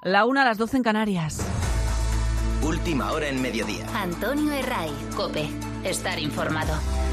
1:00 en Canarias. Última hora en mediodía. Antonio Herray, COPE. Estar informado.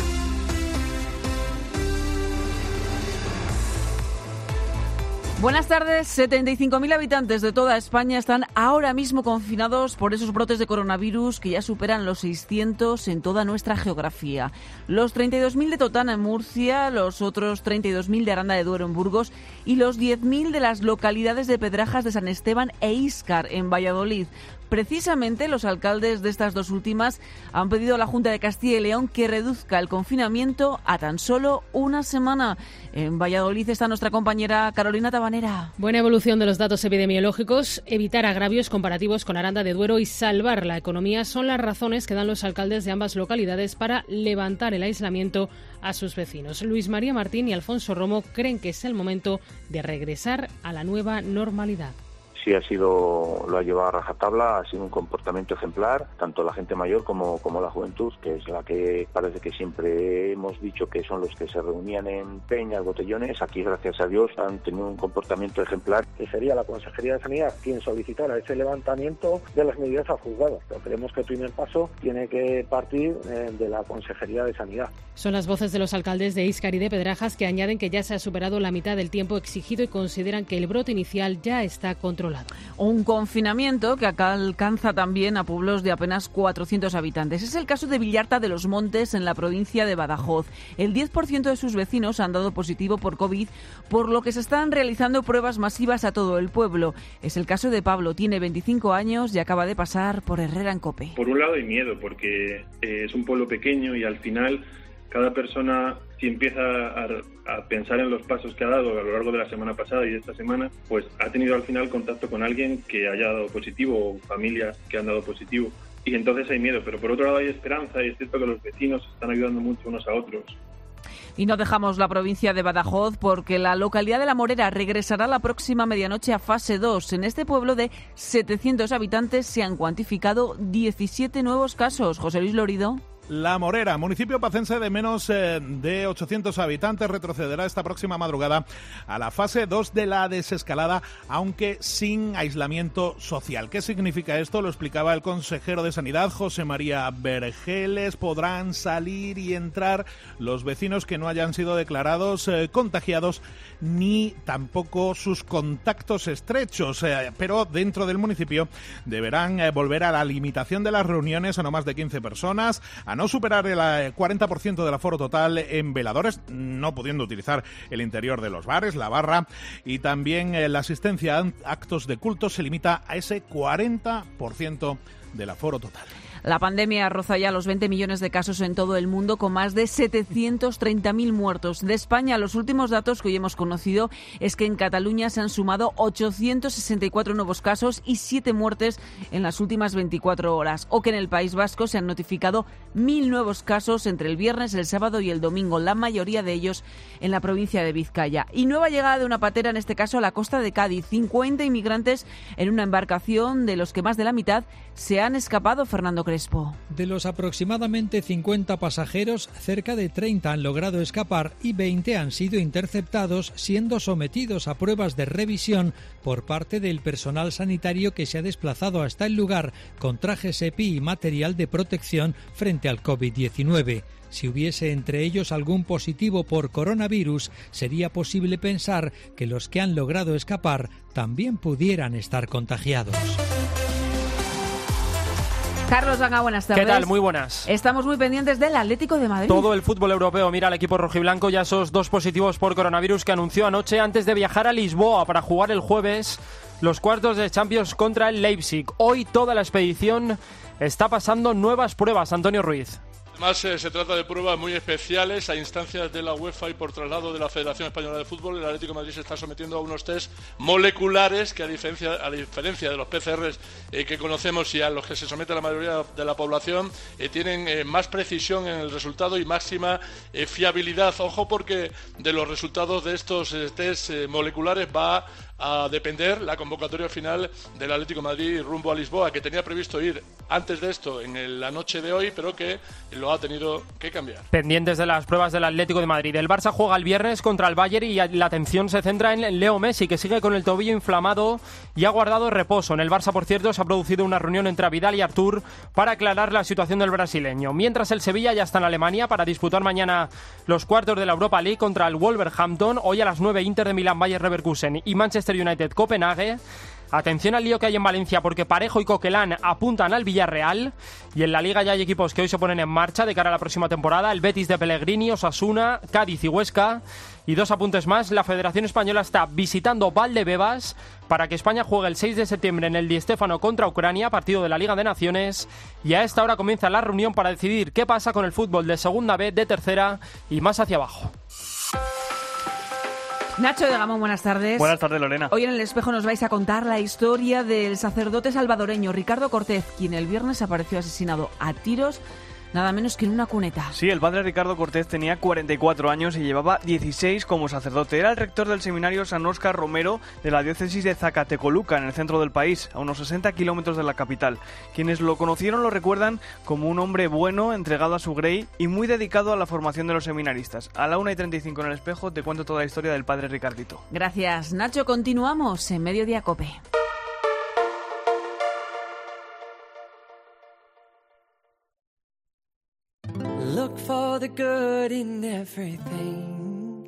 Buenas tardes. 75.000 habitantes de toda España están ahora mismo confinados por esos brotes de coronavirus que ya superan los 600 en toda nuestra geografía. Los 32.000 de Totana en Murcia, los otros 32.000 de Aranda de Duero en Burgos y los 10.000 de las localidades de Pedrajas de San Esteban e Íscar en Valladolid. Precisamente los alcaldes de estas dos últimas han pedido a la Junta de Castilla y León que reduzca el confinamiento a tan solo una semana. En Valladolid está nuestra compañera Carolina Tabanera. Buena evolución de los datos epidemiológicos, evitar agravios comparativos con Aranda de Duero y salvar la economía son las razones que dan los alcaldes de ambas localidades para levantar el aislamiento a sus vecinos. Luis María Martín y Alfonso Romo creen que es el momento de regresar a la nueva normalidad. Sí lo ha llevado a rajatabla, ha sido un comportamiento ejemplar, tanto la gente mayor como la juventud, que es la que parece que siempre hemos dicho que son los que se reunían en peñas, botellones. Aquí, gracias a Dios, han tenido un comportamiento ejemplar. Que sería la Consejería de Sanidad quien solicitara ese levantamiento de las medidas a juzgados. Pero creemos que el primer paso tiene que partir de la Consejería de Sanidad. Son las voces de los alcaldes de Íscar y de Pedrajas que añaden que ya se ha superado la mitad del tiempo exigido y consideran que el brote inicial ya está controlado. Un confinamiento que acá alcanza también a pueblos de apenas 400 habitantes. Es el caso de Villarta de los Montes, en la provincia de Badajoz. El 10% de sus vecinos han dado positivo por COVID, por lo que se están realizando pruebas masivas a todo el pueblo. Es el caso de Pablo, tiene 25 años y acaba de pasar por Herrera en COPE. Por un lado hay miedo, porque es un pueblo pequeño y al final cada persona, si empieza a pensar en los pasos que ha dado a lo largo de la semana pasada y de esta semana, pues ha tenido al final contacto con alguien que haya dado positivo o familias que han dado positivo. Y entonces hay miedo, pero por otro lado hay esperanza y es cierto que los vecinos están ayudando mucho unos a otros. Y no dejamos la provincia de Badajoz porque la localidad de La Morera regresará la próxima medianoche a fase 2. En este pueblo de 700 habitantes se han cuantificado 17 nuevos casos. José Luis Lorido. La Morera, municipio pacense de menos de 800 habitantes, retrocederá esta próxima madrugada a la fase 2 de la desescalada, aunque sin aislamiento social. ¿Qué significa esto? Lo explicaba el consejero de Sanidad, José María Vergeles. Podrán salir y entrar los vecinos que no hayan sido declarados contagiados, ni tampoco sus contactos estrechos, pero dentro del municipio deberán volver a la limitación de las reuniones a no más de 15 personas, a no superar el 40% del aforo total en veladores, no pudiendo utilizar el interior de los bares, la barra, y también la asistencia a actos de culto se limita a ese 40% del aforo total. La pandemia roza ya los 20 millones de casos en todo el mundo, con más de 730.000 muertos. De España, los últimos datos que hoy hemos conocido es que en Cataluña se han sumado 864 nuevos casos y 7 muertes en las últimas 24 horas. O que en el País Vasco se han notificado 1.000 nuevos casos entre el viernes, el sábado y el domingo, la mayoría de ellos en la provincia de Vizcaya. Y nueva llegada de una patera, en este caso a la costa de Cádiz. 50 inmigrantes en una embarcación, de los que más de la mitad se han escapado. Fernando Crespo. De los aproximadamente 50 pasajeros, cerca de 30 han logrado escapar y 20 han sido interceptados, siendo sometidos a pruebas de revisión por parte del personal sanitario que se ha desplazado hasta el lugar con trajes EPI y material de protección frente al COVID-19. Si hubiese entre ellos algún positivo por coronavirus, sería posible pensar que los que han logrado escapar también pudieran estar contagiados. Carlos Langa, buenas tardes. ¿Qué tal? Muy buenas. Estamos muy pendientes del Atlético de Madrid. Todo el fútbol europeo mira al equipo rojiblanco y a esos 2 positivos por coronavirus que anunció anoche antes de viajar a Lisboa para jugar el jueves los cuartos de Champions contra el Leipzig. Hoy toda la expedición está pasando nuevas pruebas. Antonio Ruiz. Además, se trata de pruebas muy especiales a instancias de la UEFA y por traslado de la Federación Española de Fútbol. El Atlético de Madrid se está sometiendo a unos test moleculares que, a diferencia de los PCRs que conocemos y a los que se somete la mayoría de la población, tienen más precisión en el resultado y máxima fiabilidad. Ojo, porque de los resultados de estos test moleculares va a depender la convocatoria final del Atlético de Madrid rumbo a Lisboa, que tenía previsto ir antes de esto en la noche de hoy, pero que lo ha tenido que cambiar. Pendientes de las pruebas del Atlético de Madrid. El Barça juega el viernes contra el Bayern y la atención se centra en Leo Messi, que sigue con el tobillo inflamado y ha guardado reposo. En el Barça, por cierto, se ha producido una reunión entre Vidal y Artur para aclarar la situación del brasileño. Mientras el Sevilla ya está en Alemania para disputar mañana los cuartos de la Europa League contra el Wolverhampton. Hoy a las 9, Inter de Milán, Bayer Leverkusen y Manchester United, Copenhague. Atención al lío que hay en Valencia, porque Parejo y Coquelán apuntan al Villarreal, y en la Liga ya hay equipos que hoy se ponen en marcha de cara a la próxima temporada: el Betis de Pellegrini, Osasuna, Cádiz y Huesca. Y 2 apuntes más: la Federación Española está visitando Valdebebas para que España juegue el 6 de septiembre en el Di Stéfano contra Ucrania, partido de la Liga de Naciones, y a esta hora comienza la reunión para decidir qué pasa con el fútbol de Segunda B, de Tercera y más hacia abajo. Nacho de Gamón, buenas tardes. Buenas tardes, Lorena. Hoy en El Espejo nos vais a contar la historia del sacerdote salvadoreño Ricardo Cortés, quien el viernes apareció asesinado a tiros, nada menos que en una cuneta. Sí, el padre Ricardo Cortés tenía 44 años y llevaba 16 como sacerdote. Era el rector del seminario San Óscar Romero de la diócesis de Zacatecoluca, en el centro del país, a unos 60 kilómetros de la capital. Quienes lo conocieron lo recuerdan como un hombre bueno, entregado a su grey y muy dedicado a la formación de los seminaristas. A la 1:35 en El Espejo te cuento toda la historia del padre Ricardito. Gracias, Nacho. Continuamos en Mediodía COPE. Look for the good in everything.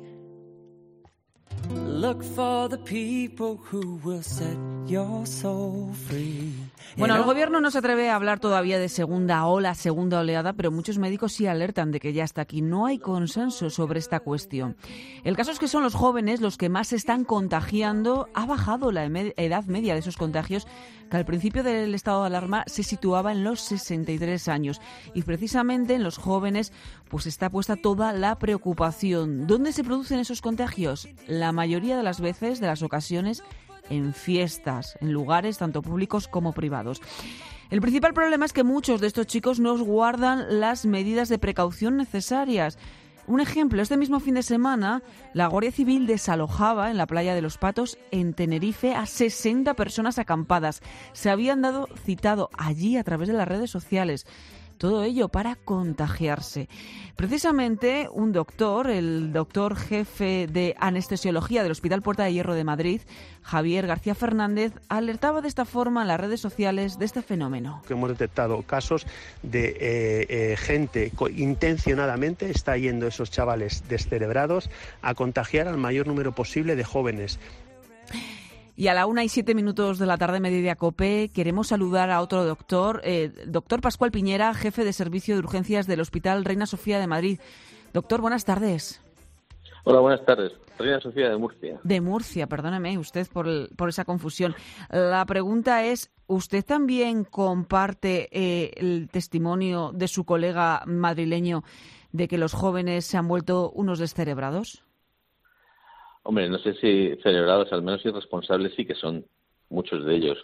Look for the people who will set your soul free. Bueno, el gobierno no se atreve a hablar todavía de segunda ola, segunda oleada, pero muchos médicos sí alertan de que ya está aquí. No hay consenso sobre esta cuestión. El caso es que son los jóvenes los que más se están contagiando. Ha bajado la edad media de esos contagios, que al principio del estado de alarma se situaba en los 63 años. Y precisamente en los jóvenes pues está puesta toda la preocupación. ¿Dónde se producen esos contagios? La mayoría de las veces, de las ocasiones, en fiestas, en lugares tanto públicos como privados. El principal problema es que muchos de estos chicos no guardan las medidas de precaución necesarias. Un ejemplo, este mismo fin de semana, la Guardia Civil desalojaba en la playa de Los Patos, en Tenerife, a 60 personas acampadas. Se habían dado citado allí a través de las redes sociales. Todo ello para contagiarse. Precisamente un doctor, el doctor jefe de anestesiología del Hospital Puerta de Hierro de Madrid, Javier García Fernández, alertaba de esta forma en las redes sociales de este fenómeno. Hemos detectado casos de gente intencionadamente está yendo esos chavales descerebrados a contagiar al mayor número posible de jóvenes. Y a la 1:07 de la tarde, Mediodía COPE, queremos saludar a otro doctor, doctor Pascual Piñera, jefe de servicio de urgencias del Hospital Reina Sofía de Madrid. Doctor, buenas tardes. Hola, buenas tardes. Reina Sofía de Murcia. De Murcia, perdóneme usted por esa confusión. La pregunta es, ¿usted también comparte el testimonio de su colega madrileño de que los jóvenes se han vuelto unos descerebrados? Hombre, no sé si celebrados, al menos irresponsables sí que son muchos de ellos,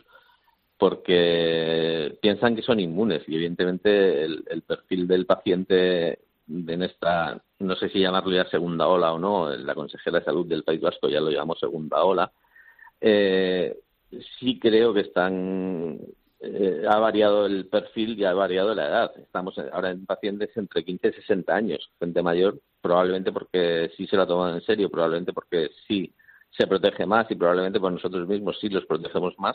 porque piensan que son inmunes y evidentemente el perfil del paciente en esta, no sé si llamarlo ya segunda ola o no, la consejera de salud del País Vasco ya lo llamó segunda ola, sí creo que ha variado el perfil y ha variado la edad. Estamos ahora en pacientes entre 15 y 60 años, gente mayor, probablemente porque sí se la toman en serio, probablemente porque sí se protege más y probablemente por nosotros mismos sí los protegemos más.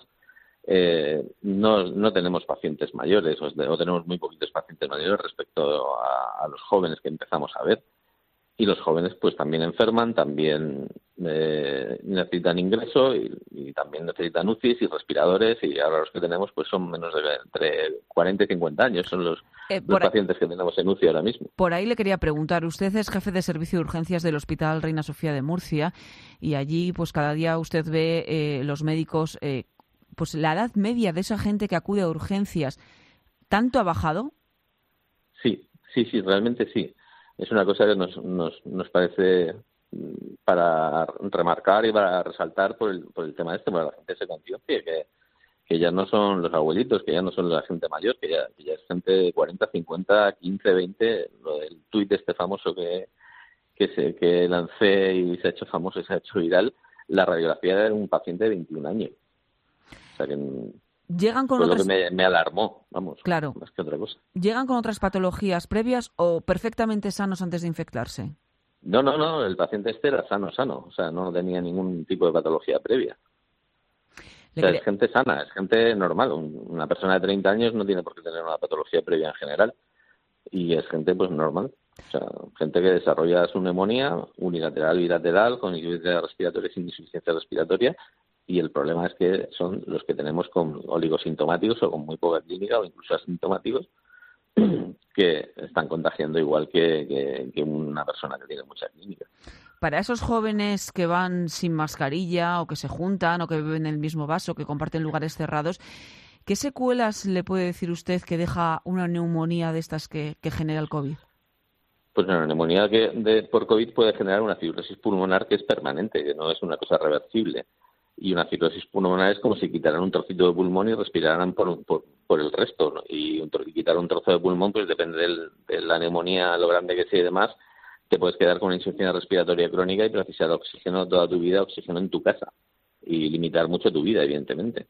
No tenemos pacientes mayores o tenemos muy poquitos pacientes mayores respecto a los jóvenes que empezamos a ver. Y los jóvenes pues también enferman, también necesitan ingreso y también necesitan UCIs y respiradores, y ahora los que tenemos pues son menos de entre 40 y 50 años, son los pacientes que tenemos en UCI ahora mismo. Por ahí le quería preguntar, usted es jefe de servicio de urgencias del Hospital Reina Sofía de Murcia y allí pues cada día usted ve los médicos, pues la edad media de esa gente que acude a urgencias, ¿tanto ha bajado? Sí, realmente sí. Es una cosa que nos parece para remarcar y para resaltar por el tema para la gente se conciencie que ya no son los abuelitos, que ya no son la gente mayor, que ya es gente de 40, 50, 15, 20, lo del tuit este famoso que lancé y se ha hecho famoso y se ha hecho viral, la radiografía era un paciente de 21 años. O sea que ¿Llegan con fue otras... lo que me alarmó, vamos, claro, más que otra cosa. ¿Llegan con otras patologías previas o perfectamente sanos antes de infectarse? No, el paciente este era sano, o sea, no tenía ningún tipo de patología previa. O sea, es gente sana, es gente normal. Una persona de 30 años no tiene por qué tener una patología previa en general. Y es gente pues normal. O sea, gente que desarrolla su neumonía unilateral, bilateral, con insuficiencia respiratoria, sin insuficiencia respiratoria. Y el problema es que son los que tenemos con oligosintomáticos o con muy poca clínica o incluso asintomáticos que están contagiando igual que una persona que tiene mucha clínica. Para esos jóvenes que van sin mascarilla o que se juntan o que beben el mismo vaso, que comparten lugares cerrados, ¿qué secuelas le puede decir usted que deja una neumonía de estas que genera el COVID? Pues una neumonía por COVID puede generar una fibrosis pulmonar que es permanente, que no es una cosa reversible. Y una fibrosis pulmonar es como si quitaran un trocito de pulmón y respiraran por el resto, ¿no? Y quitar un trozo de pulmón, pues depende de la neumonía, lo grande que sea y demás, te puedes quedar con una insuficiencia respiratoria crónica y precisar oxígeno toda tu vida, oxígeno en tu casa, y limitar mucho tu vida, evidentemente.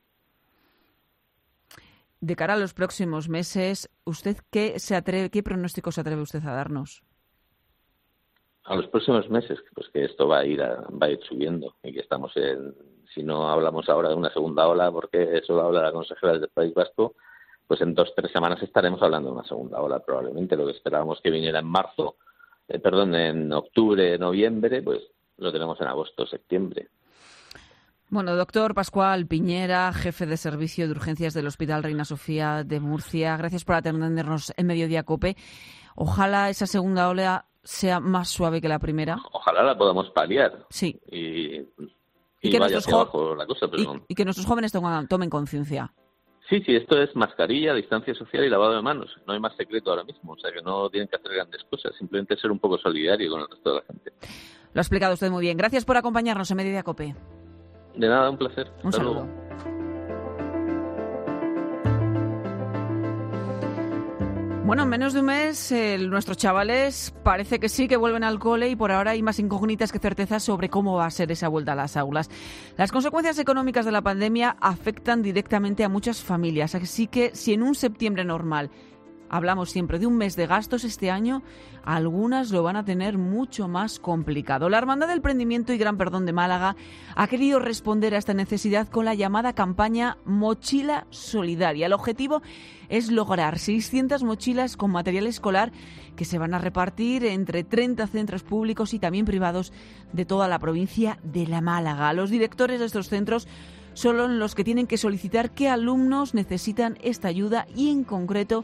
De cara a los próximos meses, ¿usted qué pronóstico se atreve usted a darnos? A los próximos meses, pues que esto va a ir subiendo y que estamos si no hablamos ahora de una segunda ola, porque eso habla la consejera del País Vasco, pues en 2-3 semanas estaremos hablando de una segunda ola probablemente. Lo que esperábamos que viniera en octubre, noviembre, pues lo tenemos en agosto, septiembre. Bueno, doctor Pascual Piñera, jefe de servicio de urgencias del Hospital Reina Sofía de Murcia, gracias por atendernos en Mediodía COPE. Ojalá esa segunda ola sea más suave que la primera. Ojalá la podamos paliar. Sí. Y que vaya hacia abajo la cosa, pero y que nuestros jóvenes tomen conciencia. Sí, esto es mascarilla, distancia social y lavado de manos. No hay más secreto ahora mismo. O sea, que no tienen que hacer grandes cosas. Simplemente ser un poco solidario con el resto de la gente. Lo ha explicado usted muy bien. Gracias por acompañarnos en Mediodía COPE. De nada, un placer. Un saludo. Luego. Bueno, en menos de un mes nuestros chavales parece que sí que vuelven al cole y por ahora hay más incógnitas que certezas sobre cómo va a ser esa vuelta a las aulas. Las consecuencias económicas de la pandemia afectan directamente a muchas familias, así que si en un septiembre normal hablamos siempre de un mes de gastos, este año algunas lo van a tener mucho más complicado. La Hermandad del Prendimiento y Gran Perdón de Málaga ha querido responder a esta necesidad con la llamada campaña Mochila Solidaria. El objetivo es lograr 600 mochilas con material escolar que se van a repartir entre 30 centros públicos y también privados de toda la provincia de la Málaga. Los directores de estos centros son los que tienen que solicitar qué alumnos necesitan esta ayuda y, en concreto,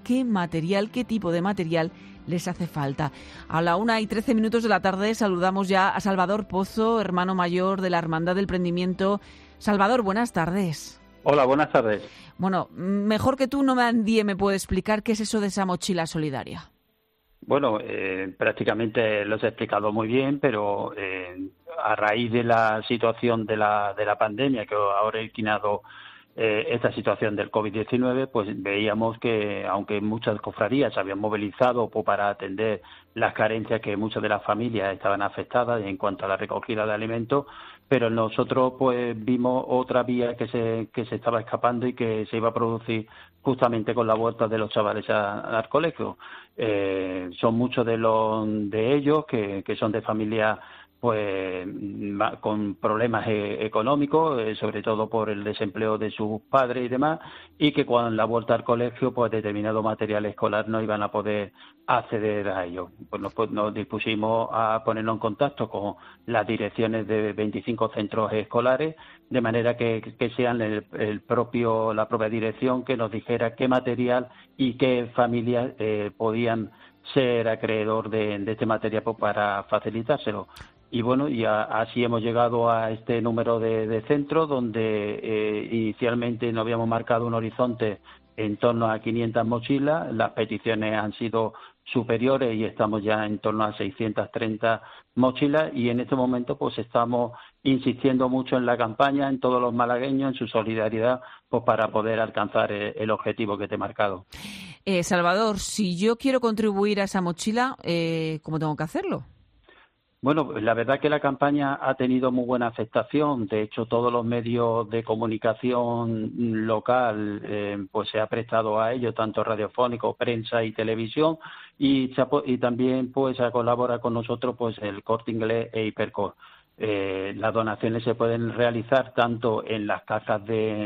qué tipo de material les hace falta. A la 1:13 de la tarde saludamos ya a Salvador Pozo, hermano mayor de la Hermandad del Prendimiento. Salvador, buenas tardes. Hola, buenas tardes. Bueno, mejor que tú nadie me puede explicar qué es eso de esa mochila solidaria. Bueno, prácticamente lo has explicado muy bien, pero a raíz de la situación de la pandemia que ha originado esta situación del COVID-19, pues veíamos que, aunque muchas cofradías se habían movilizado para atender las carencias que muchas de las familias estaban afectadas en cuanto a la recogida de alimentos, pero nosotros pues vimos otra vía que se estaba escapando y que se iba a producir justamente con la vuelta de los chavales al colegio. Son muchos de ellos que son de familias pues con problemas económicos, sobre todo por el desempleo de sus padres y demás, y que con la vuelta al colegio pues determinado material escolar no iban a poder acceder a ello. Pues nos dispusimos a ponernos en contacto con las direcciones de 25 centros escolares, de manera que sean la propia dirección que nos dijera qué material y qué familias podían ser acreedor de este material para facilitárselo. Y bueno, así hemos llegado a este número de centros donde inicialmente nos habíamos marcado un horizonte en torno a 500 mochilas. Las peticiones han sido superiores y estamos ya en torno a 630 mochilas, y en este momento pues estamos insistiendo mucho en la campaña, en todos los malagueños, en su solidaridad, pues para poder alcanzar el objetivo que te he marcado. Salvador, si yo quiero contribuir a esa mochila, ¿cómo tengo que hacerlo? Bueno, la verdad que la campaña ha tenido muy buena aceptación. De hecho, todos los medios de comunicación local pues se ha prestado a ello, tanto radiofónico, prensa y televisión, y también pues ha colaborado con nosotros pues el Corte Inglés e Hipercor. Las donaciones se pueden realizar tanto en las cajas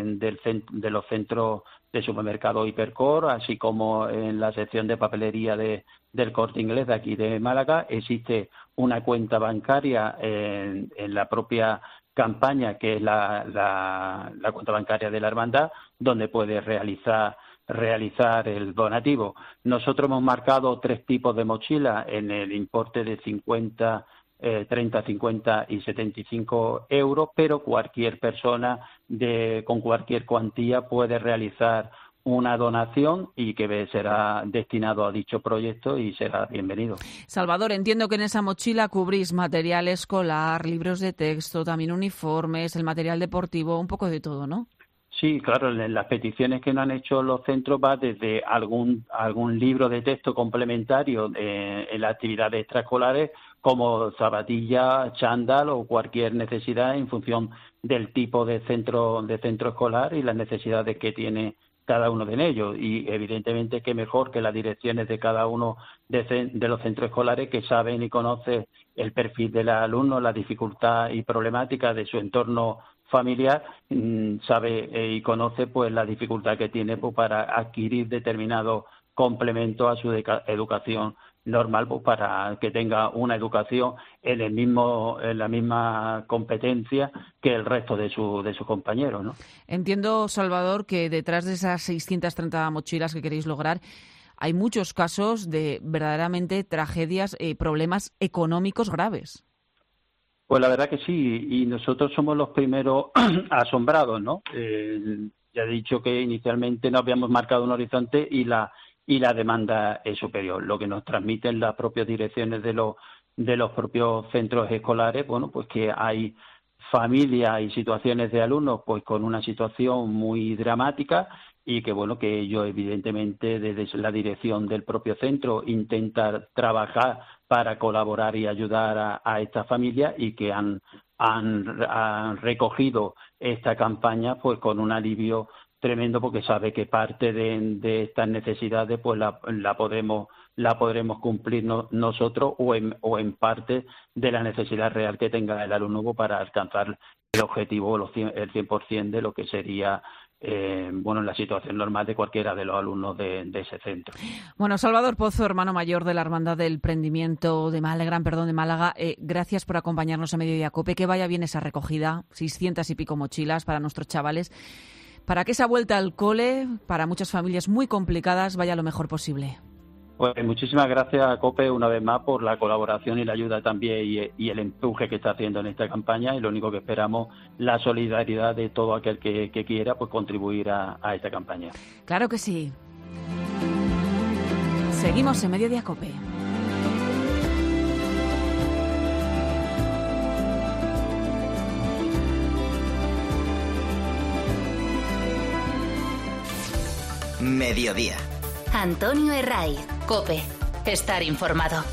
de los centros de supermercado Hipercor, así como en la sección de papelería del Corte Inglés de aquí de Málaga. Existe una cuenta bancaria en la propia campaña, que es la cuenta bancaria de la hermandad, donde puede realizar el donativo. Nosotros hemos marcado 3 tipos de mochila en el importe de 50, 30, 50 y 75 euros, pero cualquier persona con cualquier cuantía puede realizar una donación y que será destinado a dicho proyecto y será bienvenido. Salvador, entiendo que en esa mochila cubrís material escolar, libros de texto, también uniformes, el material deportivo, un poco de todo, ¿no? Sí, claro, en las peticiones que nos han hecho los centros va desde algún libro de texto complementario en las actividades extraescolares, como zapatillas, chándal o cualquier necesidad en función del tipo de centro escolar y las necesidades que tiene cada uno de ellos. Y evidentemente que mejor que las direcciones de cada uno de los centros escolares, que saben y conocen el perfil del alumno, la dificultad y problemática de su entorno familiar, sabe y conoce pues la dificultad que tiene pues para adquirir determinados complementos a su educación normal, pues para que tenga una educación en la misma competencia que el resto de sus compañeros, ¿no? Entiendo, Salvador, que detrás de esas 630 mochilas que queréis lograr hay muchos casos de verdaderamente tragedias, problemas económicos graves. Pues la verdad que sí, y nosotros somos los primeros asombrados, ¿no? Ya he dicho que inicialmente no habíamos marcado un horizonte y la demanda es superior. Lo que nos transmiten las propias direcciones de los propios centros escolares, bueno, pues que hay familias y situaciones de alumnos pues con una situación muy dramática y que bueno, que ellos evidentemente desde la dirección del propio centro intentan trabajar para colaborar y ayudar a estas familias, y que han recogido esta campaña pues con un alivio tremendo, porque sabe que parte de estas necesidades pues la podremos cumplir nosotros o en parte de la necesidad real que tenga el alumno para alcanzar el objetivo, el 100% de lo que sería la situación normal de cualquiera de los alumnos de ese centro. Bueno, Salvador Pozo, hermano mayor de la Hermandad del Prendimiento de Málaga, gracias por acompañarnos a Mediodía Cope. Que vaya bien esa recogida, 600 y pico mochilas para nuestros chavales, para que esa vuelta al cole, para muchas familias muy complicadas, vaya lo mejor posible. Pues muchísimas gracias a COPE una vez más por la colaboración y la ayuda también y el empuje que está haciendo en esta campaña, y lo único que esperamos, la solidaridad de todo aquel que quiera pues contribuir a esta campaña. Claro que sí. Seguimos en Mediodía Cope. Mediodía. Antonio Herraiz, COPE. Estar informado.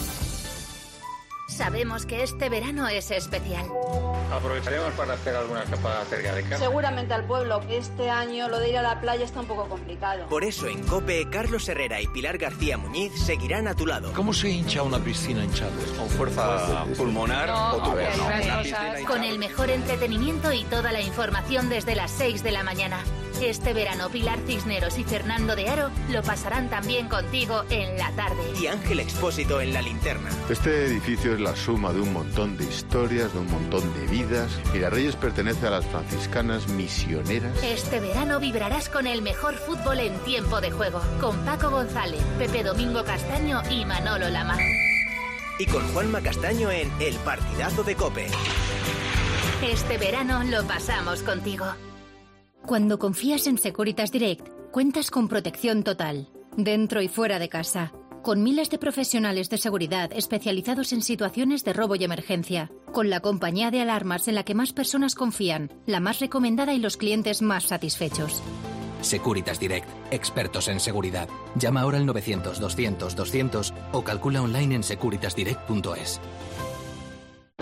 Sabemos que este verano es especial. Aprovecharemos para hacer alguna escapada cerca de casa. Seguramente al pueblo. Este año lo de ir a la playa está un poco complicado. Por eso en COPE, Carlos Herrera y Pilar García Muñiz seguirán a tu lado. ¿Cómo se hincha una piscina hinchable? ¿Con fuerza pulmonar o Con el mejor entretenimiento y toda la información desde las 6 de la mañana. Este verano Pilar Cisneros y Fernando de Aro lo pasarán también contigo en la tarde. Y Ángel Expósito en la linterna. Este edificio es la suma de un montón de historias, de un montón de vidas. Mirarreyes pertenece a las franciscanas misioneras. Este verano vibrarás con el mejor fútbol en tiempo de juego. Con Paco González, Pepe Domingo Castaño y Manolo Lama. Y con Juanma Castaño en El Partidazo de COPE. Este verano lo pasamos contigo. Cuando confías en Securitas Direct, cuentas con protección total, dentro y fuera de casa, con miles de profesionales de seguridad especializados en situaciones de robo y emergencia, con la compañía de alarmas en la que más personas confían, la más recomendada y los clientes más satisfechos. Securitas Direct, expertos en seguridad. Llama ahora al 900 200 200 o calcula online en securitasdirect.es.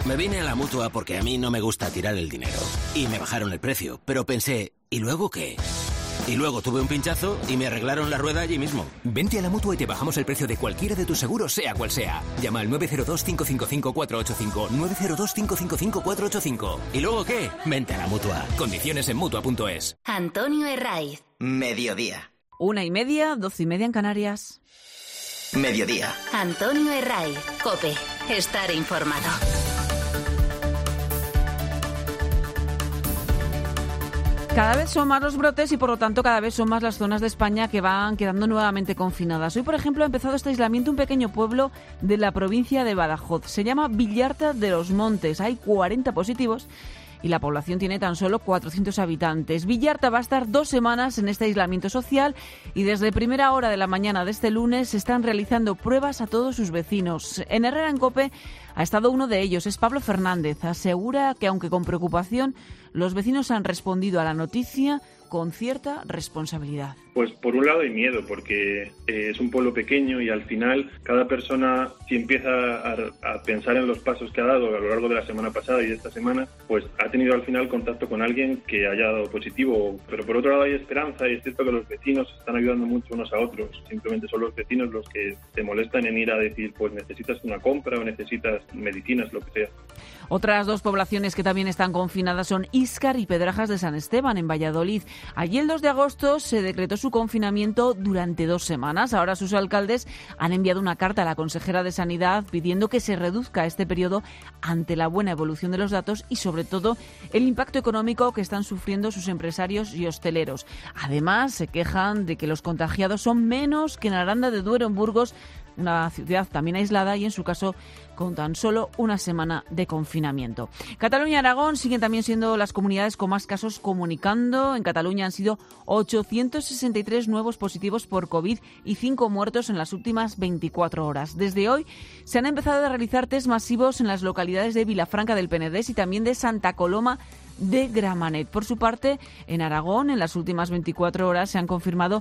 Me vine a la Mutua porque a mí no me gusta tirar el dinero. Y me bajaron el precio, pero pensé, ¿y luego qué? Y luego tuve un pinchazo y me arreglaron la rueda allí mismo. Vente a la Mutua y te bajamos el precio de cualquiera de tus seguros, sea cual sea. Llama al 902-555-485, 902-555-485. ¿Y luego qué? Vente a la Mutua. Condiciones en Mutua.es. Antonio Herraiz. Mediodía. 1:30, 12:30 en Canarias. Mediodía. Antonio Herraiz. COPE. Estar informado. Cada vez son más los brotes y, por lo tanto, cada vez son más las zonas de España que van quedando nuevamente confinadas. Hoy, por ejemplo, ha empezado este aislamiento un pequeño pueblo de la provincia de Badajoz. Se llama Villarta de los Montes. Hay 40 positivos y la población tiene tan solo 400 habitantes. Villarta va a estar 2 semanas en este aislamiento social y desde primera hora de la mañana de este lunes se están realizando pruebas a todos sus vecinos. En Herrera en COPE ha estado uno de ellos, es Pablo Fernández. Asegura que, aunque con preocupación, los vecinos han respondido a la noticia con cierta responsabilidad. Pues por un lado hay miedo, porque es un pueblo pequeño y al final cada persona, si empieza a pensar en los pasos que ha dado a lo largo de la semana pasada y de esta semana, pues ha tenido al final contacto con alguien que haya dado positivo. Pero por otro lado hay esperanza y es cierto que los vecinos están ayudando mucho unos a otros. Simplemente son los vecinos los que te molestan en ir a decir, pues necesitas una compra o necesitas medicinas, lo que sea. Otras 2 poblaciones que también están confinadas son Íscar y Pedrajas de San Esteban, en Valladolid. Allí el 2 de agosto se decretó su confinamiento durante 2 semanas. Ahora sus alcaldes han enviado una carta a la consejera de Sanidad pidiendo que se reduzca este periodo ante la buena evolución de los datos y, sobre todo, el impacto económico que están sufriendo sus empresarios y hosteleros. Además, se quejan de que los contagiados son menos que en Aranda de Duero, en Burgos, una ciudad también aislada y, en su caso, con tan solo 1 semana de confinamiento. Cataluña y Aragón siguen también siendo las comunidades con más casos comunicando. En Cataluña han sido 863 nuevos positivos por COVID y 5 muertos en las últimas 24 horas. Desde hoy se han empezado a realizar test masivos en las localidades de Vilafranca del Penedès y también de Santa Coloma de Gramenet. Por su parte, en Aragón, en las últimas 24 horas se han confirmado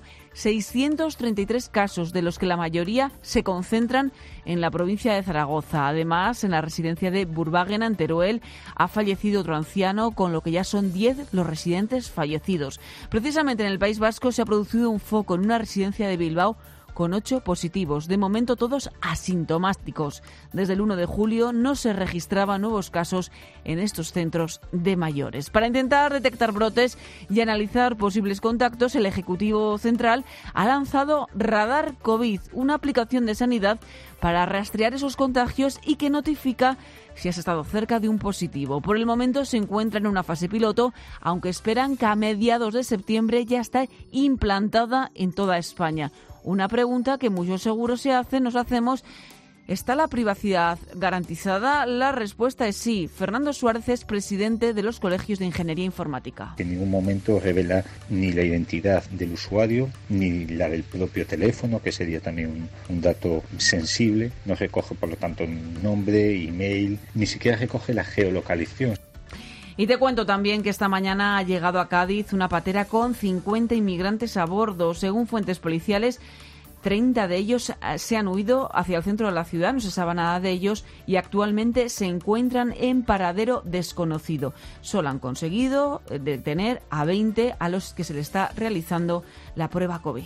633 casos, de los que la mayoría se concentran en la provincia de Zaragoza. Además, en la residencia de Burbaguena, en Teruel, ha fallecido otro anciano, con lo que ya son 10 los residentes fallecidos. Precisamente en el País Vasco se ha producido un foco en una residencia de Bilbao con 8 positivos, de momento todos asintomáticos. Desde el 1 de julio no se registraban nuevos casos en estos centros de mayores. Para intentar detectar brotes y analizar posibles contactos, el Ejecutivo Central ha lanzado Radar COVID, una aplicación de sanidad para rastrear esos contagios y que notifica si has estado cerca de un positivo. Por el momento se encuentra en una fase piloto, aunque esperan que a mediados de septiembre ya esté implantada en toda España. Una pregunta que muchos seguros nos hacemos: ¿está la privacidad garantizada? La respuesta es sí. Fernando Suárez es presidente de los Colegios de Ingeniería Informática. En ningún momento revela ni la identidad del usuario, ni la del propio teléfono, que sería también un dato sensible. No recoge, por lo tanto, nombre, email, ni siquiera recoge la geolocalización. Y te cuento también que esta mañana ha llegado a Cádiz una patera con 50 inmigrantes a bordo. Según fuentes policiales, 30 de ellos se han huido hacia el centro de la ciudad, no se sabe nada de ellos, y actualmente se encuentran en paradero desconocido. Solo han conseguido detener a 20 a los que se les está realizando la prueba COVID.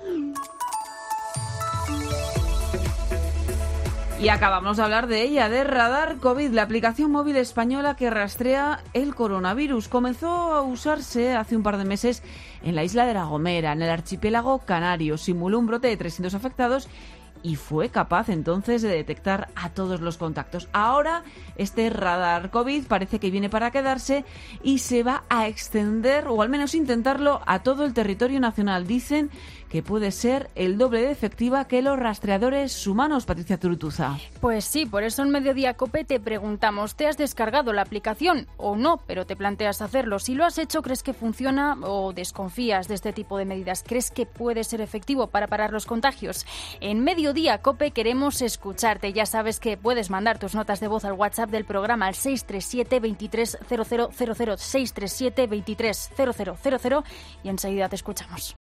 Y acabamos de hablar de ella, de Radar COVID, la aplicación móvil española que rastrea el coronavirus. Comenzó a usarse hace un par de meses en la isla de La Gomera, en el archipiélago canario. Simuló un brote de 300 afectados y fue capaz entonces de detectar a todos los contactos. Ahora este Radar COVID parece que viene para quedarse y se va a extender, o al menos intentarlo, a todo el territorio nacional. Dicen que puede ser el doble de efectiva que los rastreadores humanos. Patricia Turutuza. Pues sí, por eso en Mediodía COPE te preguntamos, ¿te has descargado la aplicación o no? Pero te planteas hacerlo. Si lo has hecho, ¿crees que funciona o desconfías de este tipo de medidas? ¿Crees que puede ser efectivo para parar los contagios? En Mediodía COPE queremos escucharte. Ya sabes que puedes mandar tus notas de voz al WhatsApp del programa al 637 23 0000, 637 23 0000, y enseguida te escuchamos.